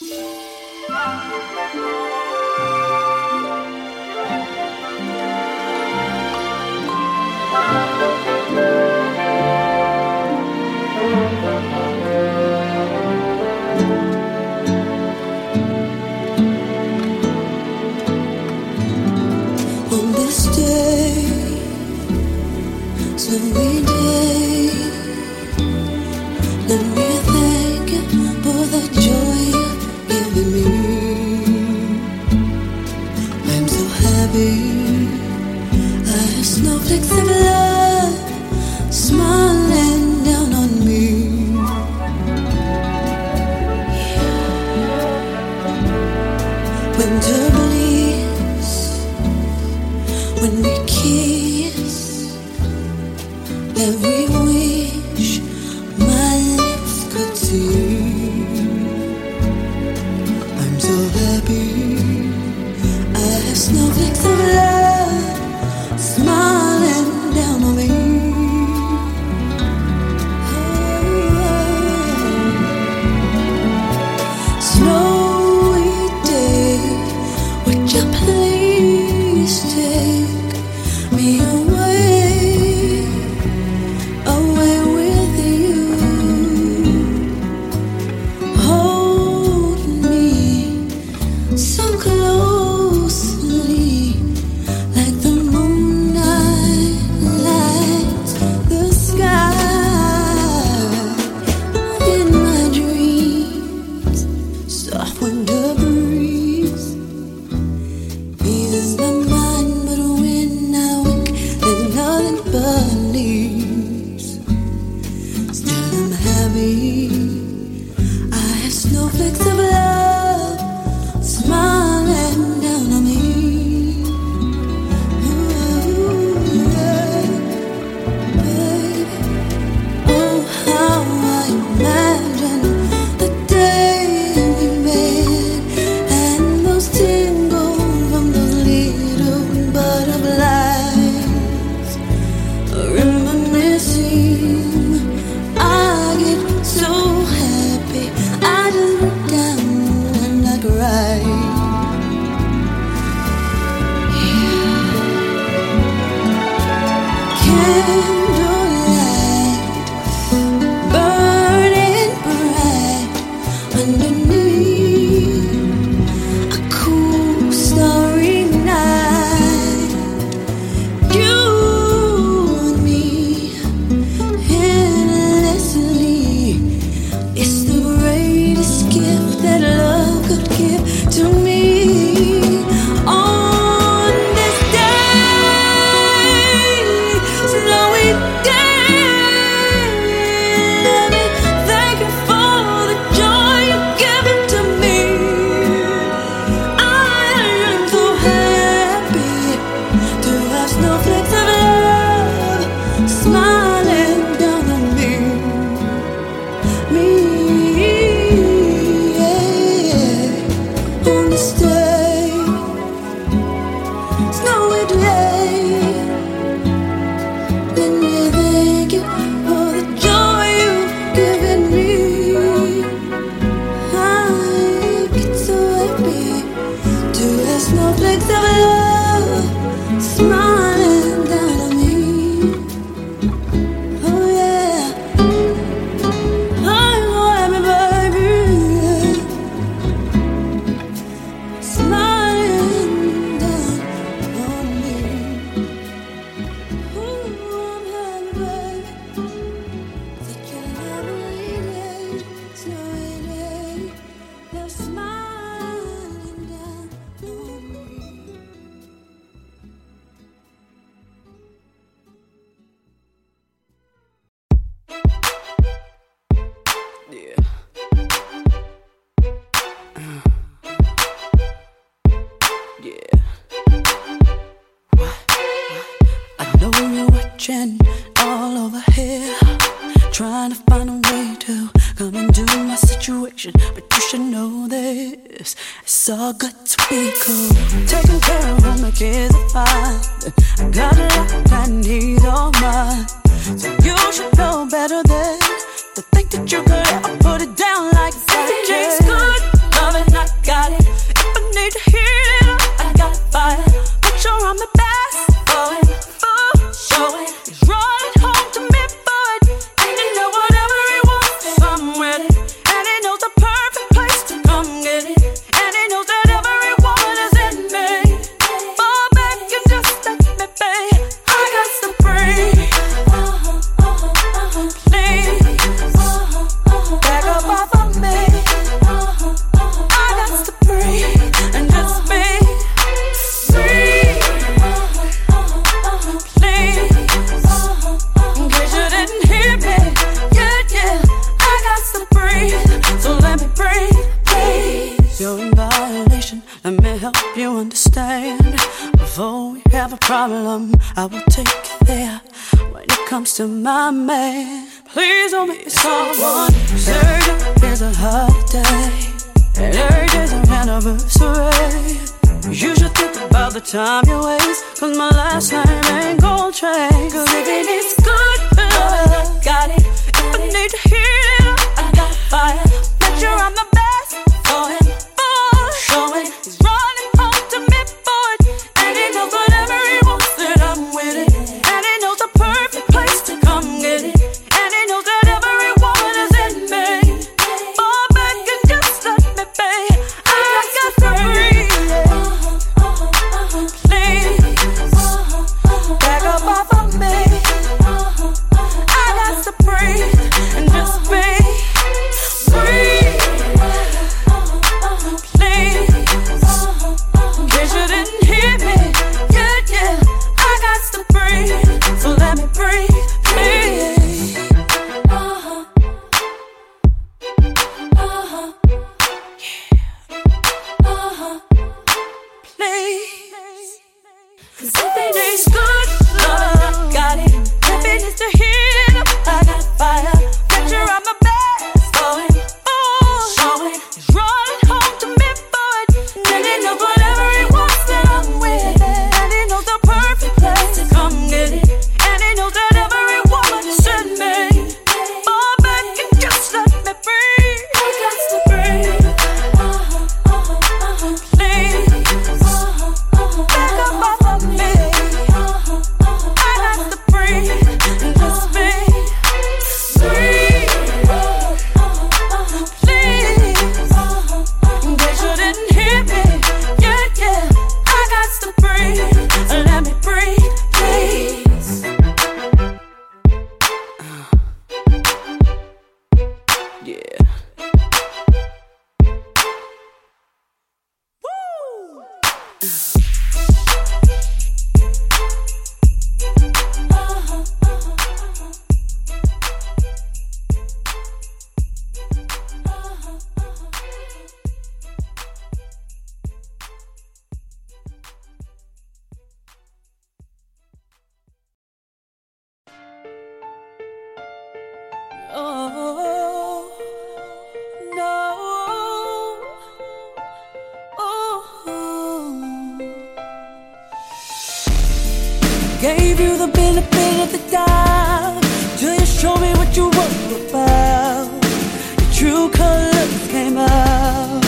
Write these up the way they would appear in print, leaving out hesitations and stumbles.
On this day, snowy day, let me thank you for the joy you've given me. I'm so happy, I have snowflakes of love smiling down on me. Winter bleeds when we kiss, every wish my lips could see. I'm so happy, I have snowflakes of love smiling down on me. Snowy day, would you please take me away, away with you? Hold me so closely, like the moonlight lights the sky. In my dreams, soft winter breeze eases my mind, but when I wake, there's nothing but leaves. Still I'm happy, I have snowflakes of love smiling down on me. Ooh, yeah, baby. Oh, how I imagine the day we met, and those tingles from those little butterflies. Reminiscing, I get so happy, I just break down and I cry. Candlelight burning bright underneath a cool starry night. You and me endlessly. It's the greatest gift that love could give to me. On this day, snowy day, let me thank you for the joy you've given to me. I am so happy to have snowflakes of love smiling down on me. Yeah. On this day, snowy day, let me thank you for the joy you've given me. I get so happy to have snowflakes of love smiling down on me. Oh yeah, I'm so happy, baby, smiling down on me. Ooh, I'm happy, baby, such a lovely day, snowy day, love smiling down on me. Yeah. Yeah. I know you're watching all over here, trying to find a way to come into my situation, but you should know this. It's all good to be cool. Taking care of all my kids are fine. I got a lot that needs all mine. So you should know better than to think that you could ever put it down like that. Tastes good, loving you're in violation, let me help you understand. Before we have a problem, I will take you there. When it comes to my man, please don't be someone. Thursday is a holiday, and Thursday's an anniversary. You should think about the time you waste, cause my last name ain't gold chain. Cause if it is good, I got it. If I need to heat it up, I got fire. Make sure I'm the best for him, showing he's running home to me for it. And he knows whatever he wants that I'm with it. And he knows the perfect place to come get it. And he knows that every woman is in me. Fall back and just let me be. I got to breathe. Back up off of me. I got to breathe and just be. Breathe. Please. In case you didn't hear me. Yeah. I got to breathe. So let me breathe, please. Please. Cause if it is good, love, I got it. If it is to heat it up, I got fire. Make sure I'm the best for him. Showing he's running home to me for it. And he knows whatever he wants that I'm with. And he knows the perfect place to come get it. And he knows that every woman is in me. Fall back and just let me breathe. I got to breathe. Please. Back up off of me. I got to breathe and just be. Breathe. Please. In case you didn't hear me. Yeah. I got to breathe. Let me breathe, please. Yeah. Woo! Oh, no. Oh. Gave you the benefit of the doubt till you showed me what you were about. Your true colors came out.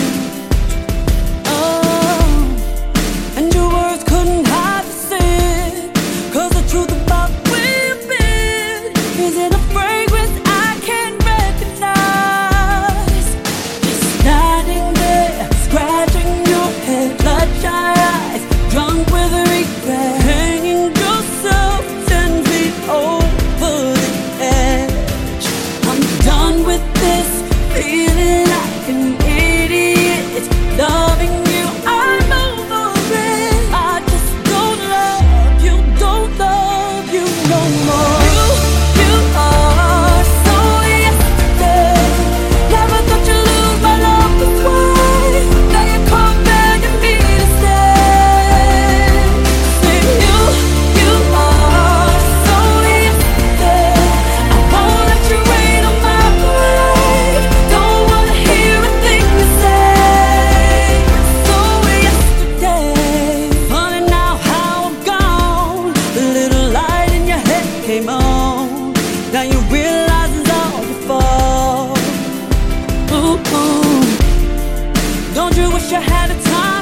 Oh, and your words couldn't hide the sin. Cause the truth about where you've been is in a fragrance I can't recognize. Just standing there, scratching your head, bloodshot eyes, drunk with regret, hanging yourself 10 feet over the edge. I'm done with this, feeling like an idiot, loving you, I'm over it. I just don't love you no more. You are so yesterday. Never thought you'd lose my love this way. Now you come begging me to stay. Say you are so yesterday. I won't let you rain on my parade. Don't wanna hear a thing you say. So yesterday. Funny now how I'm gone. The little light in your head came on. Now you realize it's all before. Ooh. Don't you wish you had a time